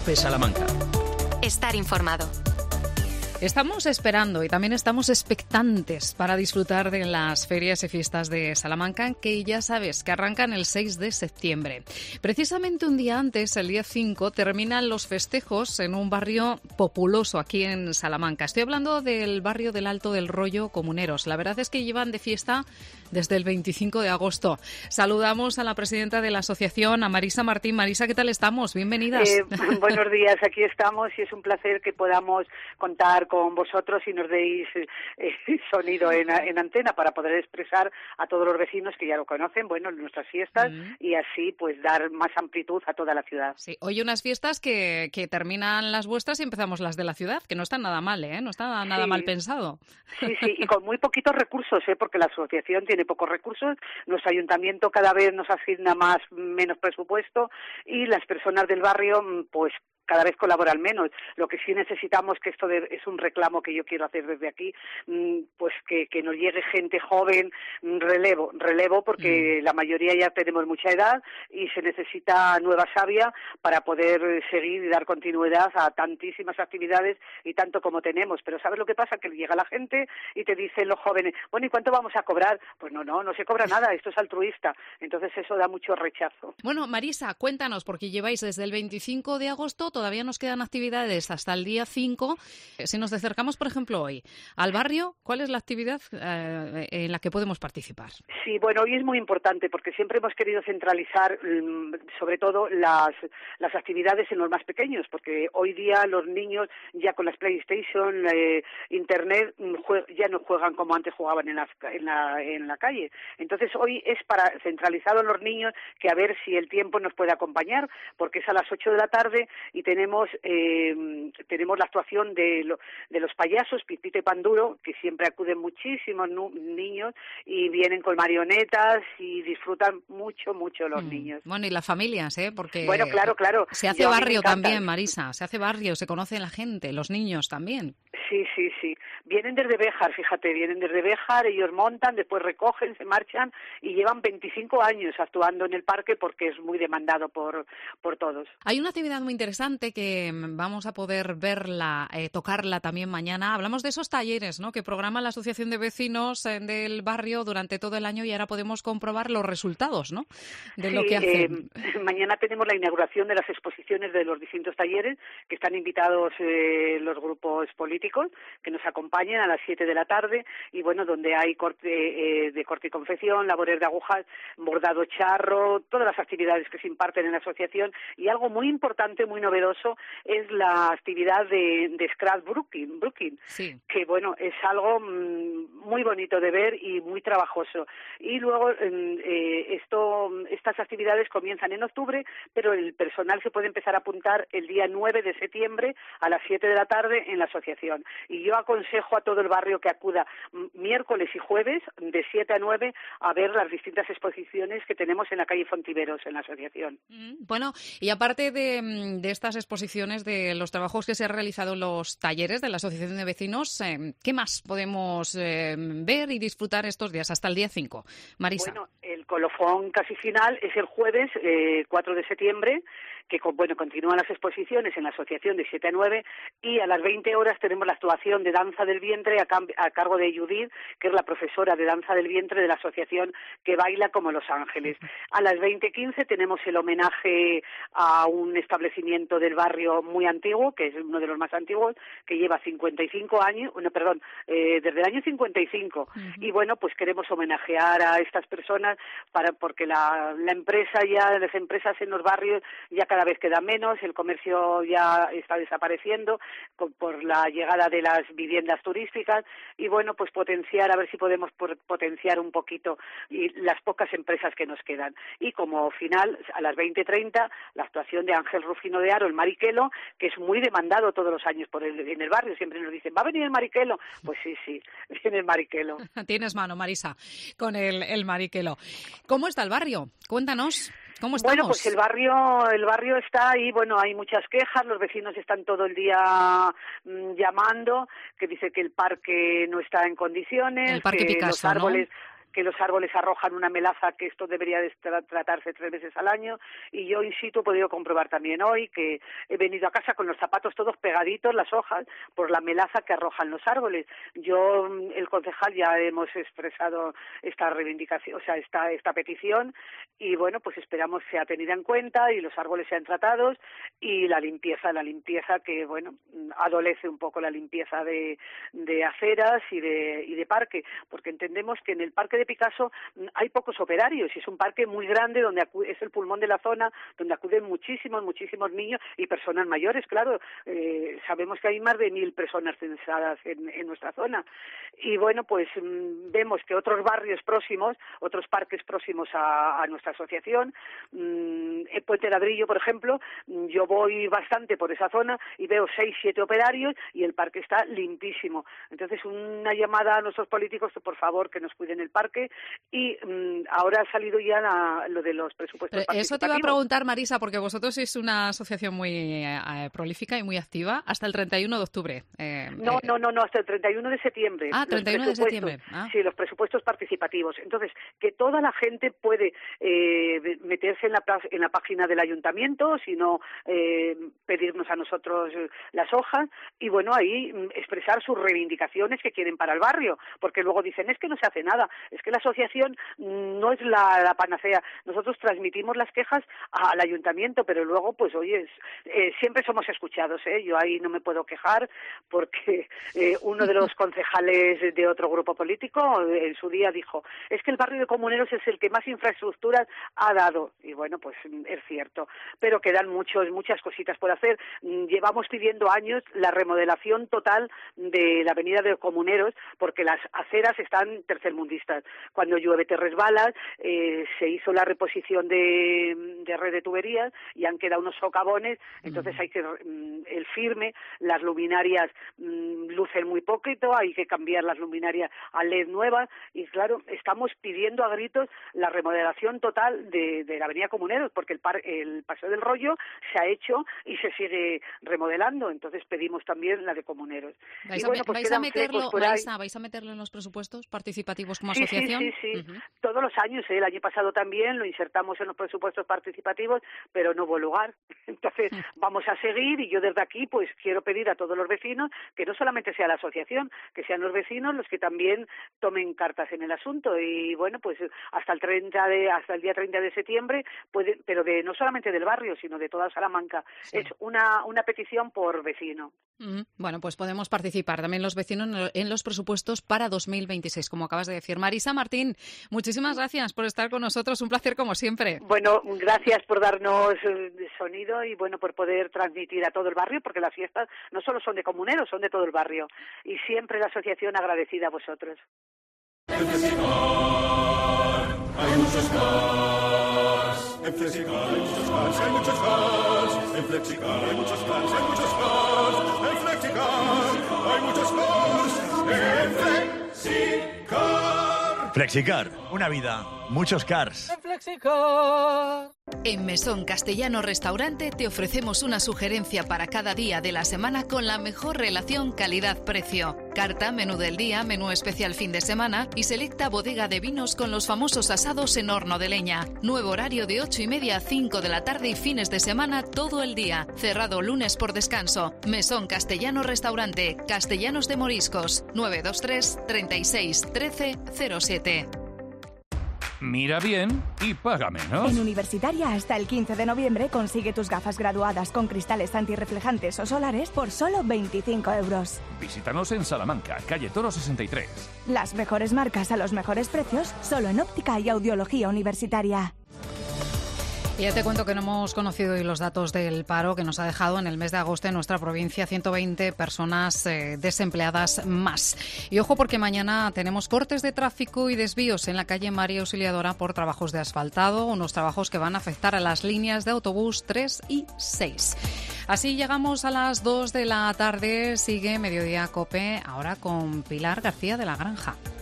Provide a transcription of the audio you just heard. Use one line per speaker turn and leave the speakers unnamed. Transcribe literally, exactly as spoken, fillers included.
COPE Salamanca.
Estar informado.
Estamos esperando y también estamos expectantes para disfrutar de las ferias y fiestas de Salamanca, que ya sabes que arrancan el seis de septiembre. Precisamente un día antes, el día cinco, terminan los festejos en un barrio populoso aquí en Salamanca. Estoy hablando del barrio del Alto del Rollo, Comuneros. La verdad es que llevan de fiesta desde el veinticinco de agosto. Saludamos a la presidenta de la asociación, a Marisa Martín. Marisa, ¿qué tal estamos? Bienvenidas.
Eh, buenos días, aquí estamos y es un placer que podamos contar con vosotros y nos deis eh, sonido en, en antena para poder expresar a todos los vecinos que ya lo conocen, bueno, nuestras fiestas mm. y así pues dar más amplitud a toda la ciudad.
Sí, hoy unas fiestas que, que terminan las vuestras y empezamos las de la ciudad, que no están nada mal, ¿eh? No está nada
sí.
mal pensado.
Sí, sí, y con muy poquitos recursos, ¿eh? Porque la asociación tiene pocos recursos, nuestro ayuntamiento cada vez nos asigna más, menos presupuesto y las personas del barrio, pues cada vez colaboran menos. Lo que sí necesitamos, que esto de, es un reclamo que yo quiero hacer desde aquí, pues que, que nos llegue gente joven, relevo, relevo porque mm. la mayoría ya tenemos mucha edad y se necesita nueva savia para poder seguir y dar continuidad a tantísimas actividades y tanto como tenemos. Pero ¿sabes lo que pasa? Que llega la gente y te dicen los jóvenes, bueno, ¿y cuánto vamos a cobrar? Pues no, no, no se cobra nada, esto es altruista. Entonces eso da mucho rechazo.
Bueno, Marisa, cuéntanos, porque lleváis desde el veinticinco de agosto, todavía nos quedan actividades hasta el día cinco. Si nos acercamos, por ejemplo, hoy al barrio, ¿cuál es la actividad eh, en la que podemos participar?
Sí, bueno, hoy es muy importante porque siempre hemos querido centralizar mmm, sobre todo las, las actividades en los más pequeños, porque hoy día los niños ya con las PlayStation, eh, Internet, ya no juegan como antes jugaban en la, en, la, en la calle. Entonces hoy es para centralizado en los niños, que a ver si el tiempo nos puede acompañar, porque es a las ocho de la tarde y tenemos eh, tenemos la actuación de, lo, de los payasos Pipito y Panduro, que siempre acuden muchísimos nu- niños y vienen con marionetas y disfrutan mucho, mucho los mm. niños.
Bueno, y las familias, ¿eh? Porque
bueno, claro, claro.
Se hace barrio también, Marisa, se hace barrio, se conoce la gente, los niños también.
Sí, sí, sí. Vienen desde Béjar, fíjate, vienen desde Béjar, ellos montan, después recogen, se marchan y llevan veinticinco años actuando en el parque porque es muy demandado por, por todos.
Hay una actividad muy interesante que vamos a poder verla, eh, tocarla también mañana. Hablamos de esos talleres, ¿no?, que programa la Asociación de Vecinos eh, del barrio durante todo el año y ahora podemos comprobar los resultados, ¿no?, de
sí,
lo que hacen.
Eh, mañana tenemos la inauguración de las exposiciones de los distintos talleres, que están invitados eh, los grupos políticos que nos acompañen a las siete de la tarde y bueno, donde hay corte eh, de corte y confección, labores de agujas, bordado charro, todas las actividades que se imparten en la asociación y algo muy importante, muy novedoso es la actividad de, de scrapbooking, Brooking,
sí.
que bueno, es algo mmm, muy bonito de ver y muy trabajoso. Y luego eh, esto, estas actividades comienzan en octubre, pero el personal se puede empezar a apuntar el día nueve de septiembre a las siete de la tarde en la asociación. Y yo aconsejo a todo el barrio que acuda miércoles y jueves de siete a nueve a ver las distintas exposiciones que tenemos en la calle Fontiveros, en la asociación.
Bueno, y aparte de, de estas exposiciones, de los trabajos que se han realizado en los talleres de la Asociación de Vecinos, eh, ¿qué más podemos eh, ver y disfrutar estos días hasta el día cinco? Marisa.
Bueno, el colofón casi final es el jueves eh, cuatro de septiembre, que bueno, continúan las exposiciones en la asociación de siete a nueve y a las veinte horas tenemos la actuación de danza del vientre a, cam- a cargo de Judith, que es la profesora de danza del vientre de la asociación que baila como Los Ángeles. A las veinte quince tenemos el homenaje a un establecimiento del barrio muy antiguo, que es uno de los más antiguos, que lleva cincuenta y cinco años, no, perdón, eh, desde el año cincuenta y cinco. Uh-huh. Y bueno, pues queremos homenajear a estas personas para porque la, la empresa ya, las empresas en los barrios ya cada vez queda menos, el comercio ya está desapareciendo con, por la llegada de las viviendas turísticas y bueno, pues potenciar, a ver si podemos por, potenciar un poquito y las pocas empresas que nos quedan. Y como final, a las veinte treinta, la actuación de Ángel Rufino de Aro, el Mariquelo, que es muy demandado todos los años por el, en el barrio, siempre nos dicen, ¿va a venir el Mariquelo? Pues sí, sí, viene el Mariquelo.
Tienes mano, Marisa, con el, el Mariquelo. ¿Cómo está el barrio? Cuéntanos. ¿Cómo estamos?
Bueno, pues el barrio, el barrio está ahí, bueno, hay muchas quejas, los vecinos están todo el día mmm, llamando, que dice que el parque no está en condiciones,
el parque
que
Picasso,
los árboles...
¿no?
que los árboles arrojan una melaza, que esto debería de tra- tratarse tres veces al año, y yo in situ he podido comprobar también hoy que he venido a casa con los zapatos todos pegaditos, las hojas, por la melaza que arrojan los árboles. Yo, el concejal, ya hemos expresado esta reivindicación, o sea, esta, esta petición, y bueno, pues esperamos sea tenida en cuenta y los árboles sean tratados, y la limpieza, la limpieza que, bueno, adolece un poco la limpieza de, de aceras y de, y de parque, porque entendemos que en el Parque de Picasso hay pocos operarios y es un parque muy grande donde acude, es el pulmón de la zona, donde acuden muchísimos, muchísimos niños y personas mayores, claro, eh, sabemos que hay más de mil personas censadas en, en nuestra zona, y bueno, pues mmm, vemos que otros barrios próximos, otros parques próximos a, a nuestra asociación, mmm, en Puente Ladrillo, por ejemplo, yo voy bastante por esa zona y veo seis, siete operarios y el parque está limpísimo. Entonces, una llamada a nuestros políticos, por favor, que nos cuiden el parque, y mmm, ahora ha salido ya la, lo de los presupuestos
participativos. Eso te iba a preguntar, Marisa, porque vosotros sois una asociación muy eh, prolífica y muy activa hasta el treinta y uno de octubre. Eh,
no,
eh...
no, no, no, hasta el treinta y uno de septiembre.
Ah, treinta y uno de septiembre. Ah.
Sí, los presupuestos participativos. Entonces, que toda la gente puede eh, meterse en la, en la página del ayuntamiento, sino eh, pedirnos a nosotros las hojas y, bueno, ahí expresar sus reivindicaciones que quieren para el barrio, porque luego dicen, es que no se hace nada, es que la asociación no es la, la panacea. Nosotros transmitimos las quejas al ayuntamiento, pero luego, pues, oye, eh, siempre somos escuchados, ¿eh? Yo ahí no me puedo quejar porque eh, uno de los concejales de otro grupo político en su día dijo, es que el barrio de Comuneros es el que más infraestructuras ha dado, y bueno, pues es cierto, pero quedan muchos, muchas cositas por hacer. Llevamos pidiendo años la remodelación total de la avenida de Comuneros, porque las aceras están tercermundistas. Cuando llueve te resbalas, eh, se hizo la reposición de, de red de tuberías y han quedado unos socavones, entonces hay que, el firme, las luminarias mmm, lucen muy poquito, hay que cambiar las luminarias a L E D nuevas, y claro, estamos pidiendo a gritos la remodelación total de, de la avenida Comuneros, porque el, par, el Paseo del Rollo se ha hecho y se sigue remodelando, entonces pedimos también la de Comuneros.
¿Vais,
y bueno, pues
¿vais, a, meterlo, vais, a, ¿vais a meterlo en los presupuestos participativos como
sí,
asociación?
Sí, sí, sí.
Uh-huh.
Todos los años, ¿eh? El año pasado también lo insertamos en los presupuestos participativos, pero no hubo lugar. Entonces, uh-huh. vamos a seguir, y yo desde aquí pues quiero pedir a todos los vecinos que no solamente sea la asociación, que sean los vecinos los que también tomen cartas en el asunto, y bueno, pues hasta el treinta de hasta el día treinta de septiembre, puede, pero de no solamente del barrio, sino de toda Salamanca. Sí. Es una una petición por vecino.
Mm, bueno, pues podemos participar también los vecinos en los presupuestos para dos mil veintiséis, como acabas de decir. Marisa Martín, muchísimas gracias por estar con nosotros, un placer como siempre.
Bueno, gracias por darnos sonido y bueno, por poder transmitir a todo el barrio, porque las fiestas no solo son de Comuneros, son de todo el barrio, y siempre la asociación agradecida a vosotros.
En Flexicar hay muchos cars, en Flexicar hay muchos cars, hay muchos cars, en Flexicar hay muchos cars, hay muchos cars, en Flexicar hay muchos cars, en Flexicar.
Flexicar, una vida, muchos cars.
En Flexicar.
En Mesón Castellano Restaurante te ofrecemos una sugerencia para cada día de la semana con la mejor relación calidad-precio. Carta, menú del día, menú especial fin de semana y selecta bodega de vinos con los famosos asados en horno de leña. Nuevo horario de ocho y media a cinco de la tarde y fines de semana todo el día. Cerrado lunes por descanso. Mesón Castellano Restaurante, Castellanos de Moriscos, nueve dos tres, treinta y seis, trece, cero siete.
Mira bien y paga menos.
En Universitaria, hasta el quince de noviembre, consigue tus gafas graduadas con cristales antirreflejantes o solares por solo veinticinco euros.
Visítanos en Salamanca, calle Toro sesenta y tres.
Las mejores marcas a los mejores precios, solo en óptica y audiología universitaria.
Y ya te cuento que no hemos conocido hoy los datos del paro que nos ha dejado en el mes de agosto en nuestra provincia ciento veinte personas eh, desempleadas más. Y ojo porque mañana tenemos cortes de tráfico y desvíos en la calle María Auxiliadora por trabajos de asfaltado, unos trabajos que van a afectar a las líneas de autobús tres y seis. Así llegamos a las dos de la tarde, sigue Mediodía Cope, ahora con Pilar García de la Granja.